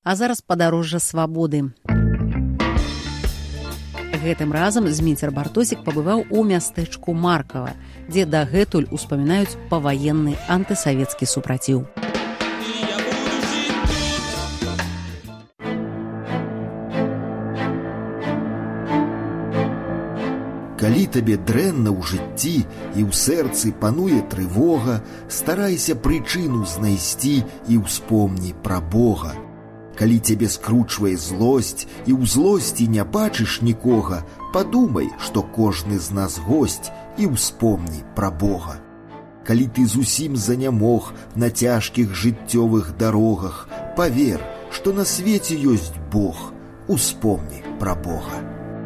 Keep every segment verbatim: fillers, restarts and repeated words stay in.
А зараз падарожжа свабоды. Гэтым разам Зміцер Бартосік пабываў у мястэчку Маркава, дзе дагэтуль успамінаюць паваенны антысавецкі супраціў. Калі табе дрэнна ў жыцці і ў сэрцы пануе трывога, старайся прычыну знайсці і ўспомні пра Бога. Калі цябе скручвае злосць і ў злосці не бачыш нікога, падумай, што кожны з нас госць і ўспомні пра Бога. Калі ты зусім занямог на цяжкіх жыццёвых дарогах, павер, што на свеце ёсць Бог, успомні пра Бога.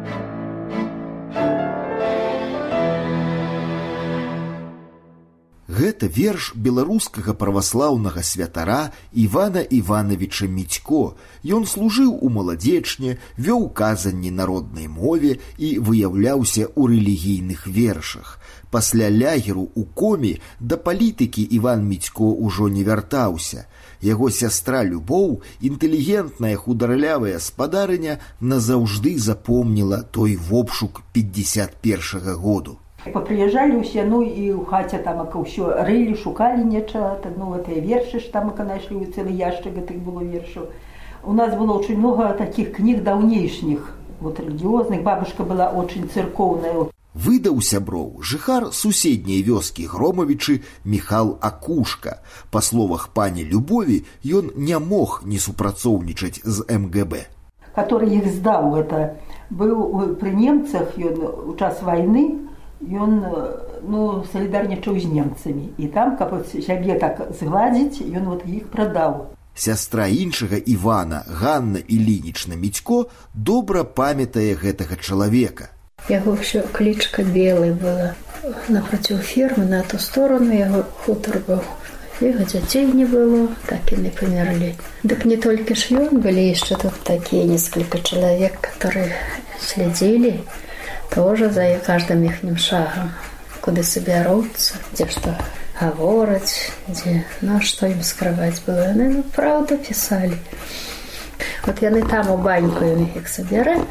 Гэта верш беларускага праваслаўнага святара Івана Івановича Мітько. Ён служыў у маладзечне, вёў казанні на роднай мове і выяўляўся ў рэлігійных вершах. Пасля лягеру ў коме да палітыкі Іван Мітько ўжо не вяртаўся. Яго сястра Любоў, інтэлігентная хударлявая спадарыня, назаўжды запомніла той вопшук пятьдесят першага году. Поприезжали усе, ну и у хаце там ўсё рылі, шукали нечего, ну вот и верши ж там нашли, целый ящик этих было вершев. У нас было очень много таких книг давнейшних, вот религиозных, бабушка была очень церковная. Выдаў сяброў жыхар суседняй вёскі Громавічы Міхал Акушка. Па словах пані Любові, ён не мог не супрацоўнічаць з эм гэ бэ. Который их сдал, это был при немцах, ён у час войны, ён ну, салідарнічаў з немцамі. І там, каб сябе так згладзіць, ён вот іх прадаў. Сястра іншага Івана, Ганна Ілінічна Мітько, добра памятае гэтага чалавека. Яго ўсё клічка Белы была. Напроціў фермы, на ту сторону яго хутар быў. Яго дзяцей не было, так і не памерлі. Дык не толькі ж ён, былі яшчэ тут такія несколько чалавек, которые следзілі тоже за каждым ихним шагом, куды соберутся, где что говорить, где, ну, что им скрывать было. Они, ну, правду писали. Вот яны там у баньку их собирали,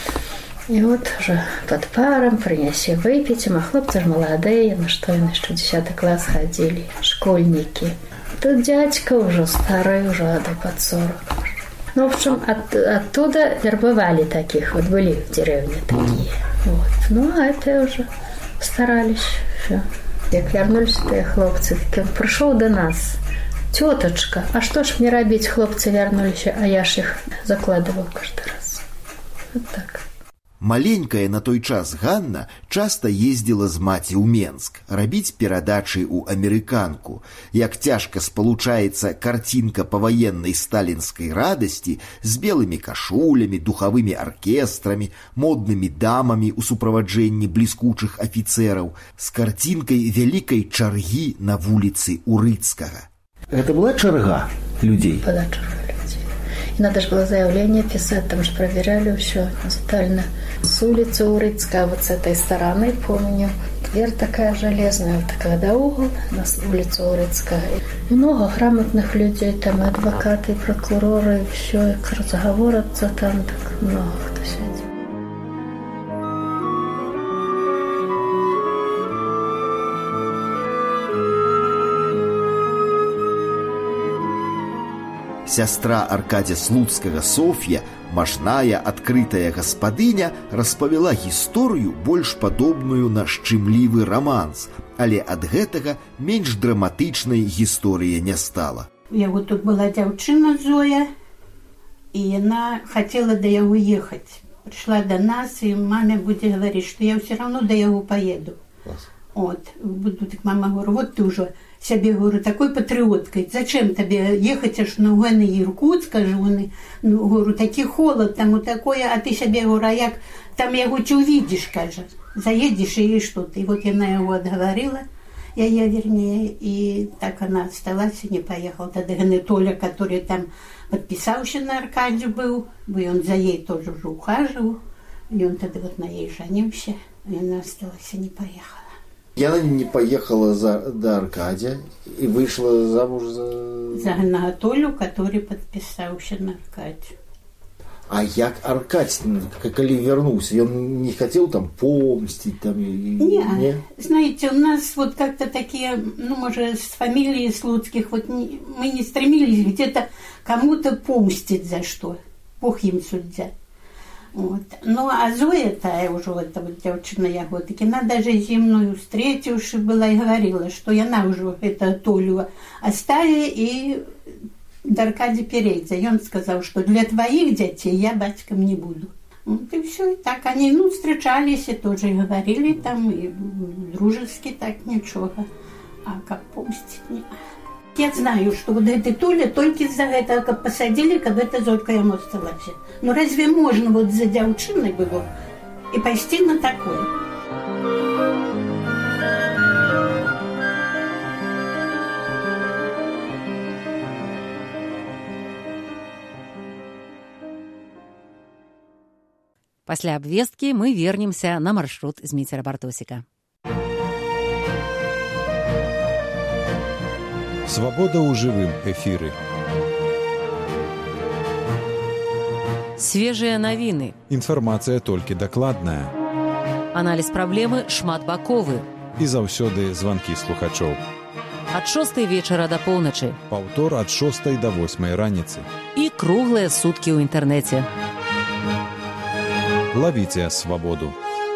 и вот уже под паром принеси выпить, а хлопцы же молодые, на что они еще десятый класс ходили, школьники. Тут дядька уже старый, уже года под сорок. Ну, в общем, от, оттуда вербовали таких, вот были в деревне такие. Вот. Ну, а это уже старались. Все. Як вернулись тыя хлопцы, так он пришел до нас. Теточка, а что ж мне робить, хлопцы вернулись, а я ж их закладывал каждый раз. Вот так. Маленькая на той час Ганна часта ездзіла з маці ў Менск, рабіць перадачы ў амерыканку. Як цяжка спалучаецца карцінка паваеннай сталінскай радасці з белымі кашулямі, духавымі аркестрамі, моднымі дамамі ў суправаджэнні бліскучых афіцэраў, з карцінкай вялікай чаргі на вуліцы Урыцкага. Это была чарга людей? Была чарга людей. И надо же было заявление писать, там же проверяли все детально. С улицы Урыцкая, вот с этой стороны, помню, дверь такая железная, вот когда угол, на улицу Урыцкая. Много грамотных людей, там и адвокаты, и прокуроры, и все, и разговорятся там, так много кто сидит. Сястра Аркадзя Слуцкага Соф'я, мажная, адкрытая гаспадыня, распавяла гісторыю больш падобную на шчымлівы раманс, але ад гэтага менш драматычнай гісторыя не стала. У яго тут была дзяўчына Зоя, і яна хацела да яго ехаць. Пришла до нас, и маме будет говорить, что я все равно до яго поеду. Вот. Буду, так мама говорит, вот ты уже себе, говорю, такой патриоткой, зачем тебе ехать аж на Гуэны Иркутск, кажу, ну, говорю, такий холод, там вот такое, а ты себе, говорю, а як, там его че увидишь, кажет, заедешь и что-то. И вот я на его отговорила, я, я вернее, и так она осталась и не поехала. Тогда Толя, который там подписался на Аркадию был, и он за ей тоже уже ухаживал, и он тогда вот на ей женился, и она осталась и не поехала. Яна не поехала за, до Аркадия и вышла замуж за... За Анатолию, который подписался на Аркадию. А як Аркадий, когда вернулся, он не хотел там помстить? Там, не, не, знаете, у нас вот как-то такие, ну, может, с фамилией Слуцких, вот не, мы не стремились где-то кому-то помстить за что. Бог им судья. Вот. Ну, а Зоя, та уже, эта вот девчина Ягодки, она даже зимною встретивши была и говорила, что она уже это Толю оставила и до Аркадия перейдет. И он сказал, что для твоих детей я батьком не буду. Вот и все. И так они, ну, встречались и тоже говорили там, и дружески так ничего. А как помстить? Не. Я знаю, что вот этой Толе только из-за этого, как посадили, как эта Зойка ему осталась. Ну разве можно вот за девчиной было и пойти на такое? После обвестки мы вернемся на маршрут Зміцера Бартосіка. Свабода ў жывым эфіры. Свежыя навіны. Інфармацыя толькі дакладная. Аналіз праблемы шматбаковы. І заўсёды званкі слухачоў. Ад шостай вечара да поўначы. Паўтор ад шостай да восьмай раніцы. І круглыя суткі ў інтэрнэце. Лавіце свабоду.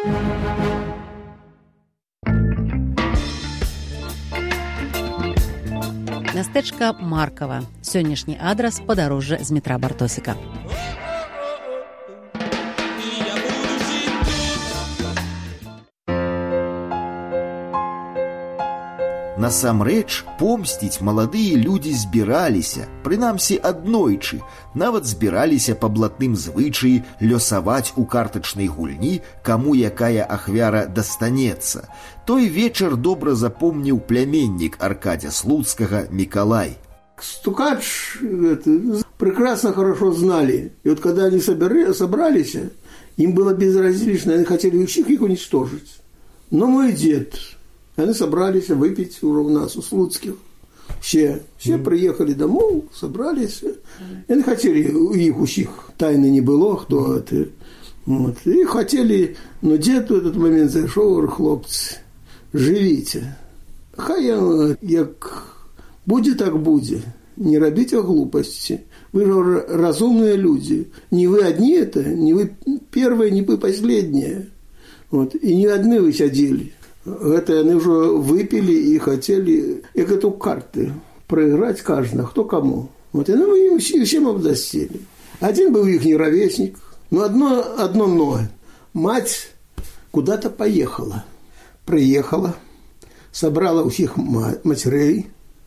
Мястэчка Маркава. Сённяшні адрас падарожжа Змітра Бартосіка. Насамрэч, помсціць маладыя людзі збіраліся, прынамсі аднойчы, нават збіраліся па блатным звычаі лёсаваць у картачнай гульні, каму якая ахвяра дастанецца. Той вечар добра запомніў пляменнік Аркадия Слуцкага Миколай. Стукач это, прекрасно хорошо знали. И вот когда они собирали, собрались, им было безразлично, они хотели у всех их уничтожить. Но мой дед... Они собрались выпить у нас, у Слуцких. Все, все mm. приехали домой, собрались. И они хотели, у них у всех тайны не было, кто это. Вот. И хотели, но дед в этот момент зашел, говорит, хлопцы, живите. Хай як будет, так будет. Не робите глупости. Вы же разумные люди. Не вы одни это, не вы первые, не вы последние. Вот. И не одни вы сидели. Это они уже выпили и хотели эту карты проиграть каждый, кто кому. Вот и ну, им всем обдостили. Один был их ровесник, но одно, одно но. Мать куда-то поехала. Приехала, собрала у всех матерей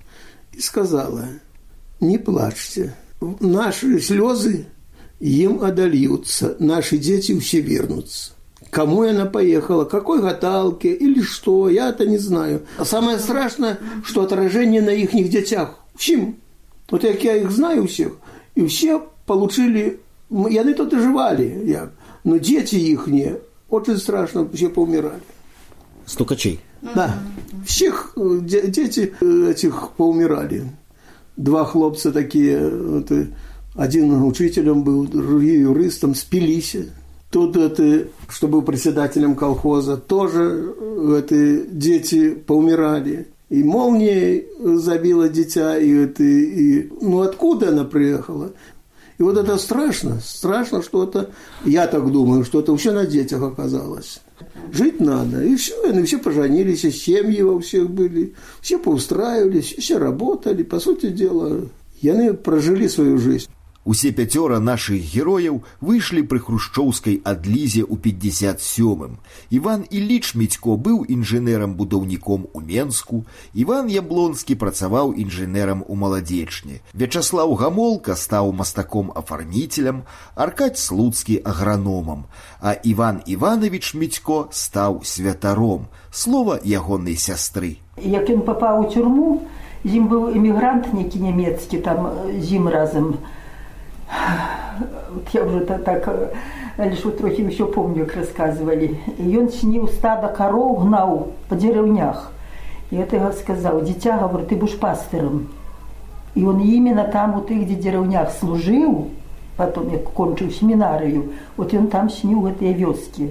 и сказала, не плачьте, наши слезы им одольются, наши дети все вернутся. Кому она поехала, какой гадалке или что, я-то не знаю. А самое страшное, что отражение на их детях. Всем. Вот як я их знаю всех, и все получили, и они тут и живали, но дети их не, очень страшно, все поумирали. Стукачей? Да. Всех дети этих поумирали. Два хлопца такие, вот, один учителем был, другой юристом, спились. Тут это, что был председателем колхоза, тоже это, дети поумирали. И молнией забила дитя, и это, и, ну откуда она приехала? И вот это страшно, страшно, что это, я так думаю, что это все на детях оказалось. Жить надо, и все, и все поженились, и семьи у всех были, все поустраивались, все работали, по сути дела, и они прожили свою жизнь. Усе пяцёра нашых герояў выйшлі пры хрушчоўскай адлізе ў пятьдесят сёмым. Іван Ілліч Мітько быў інжынерам-будаўніком у Менску, Іван Яблонскі працаваў інжынерам у Маладзечні, Вячаслаў Гамолка стаў мастаком-афарміцелем, Аркадь Слуцкі аграномам, а Іван Іванович Мітько стаў святаром, слова ягонай сястры. Як ён папаў у тюрму, з ім быў эмігрант некі нямецкі, там з ім разам вот я уже так, лишь вот трохи еще помню, как рассказывали. И он снил стадо коров, гнал по деревнях. И это сказал: дитя, говорю, ты будешь пастыром. И он именно там, у тых, где деревнях служил, потом я кончил семинарию, вот он там снил в этой вёске.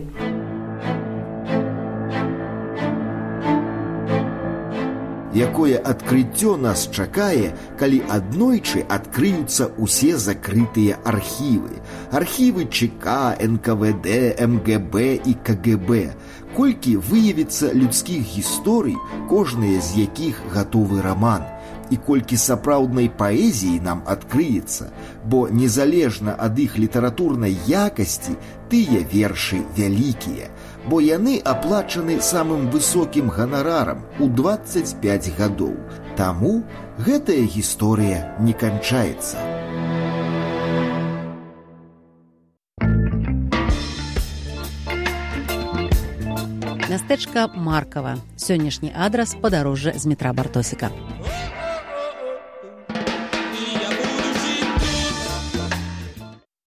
Якое адкрыццё нас чакае, калі аднойчы адкрыюцца усе закрытыя архівы. Архівы ЧК, эн ка вэ дэ, эм гэ бэ і ка гэ бэ. Колькі выявіцца людскіх гісторый, кожная з якіх гатовы раман. І колькі сапраўднай паэзіі нам адкрыецца, бо незалежна ад іх літаратурнай якасці тыя вершы вялікія, бо яны аплачаны самым высокім ганарарам у дваццаць пяць гадоў. Таму гэтая гісторыя не канчаецца. Мястэчка Маркава. Сённяшні адрас падарожжа з метра Бартосіка.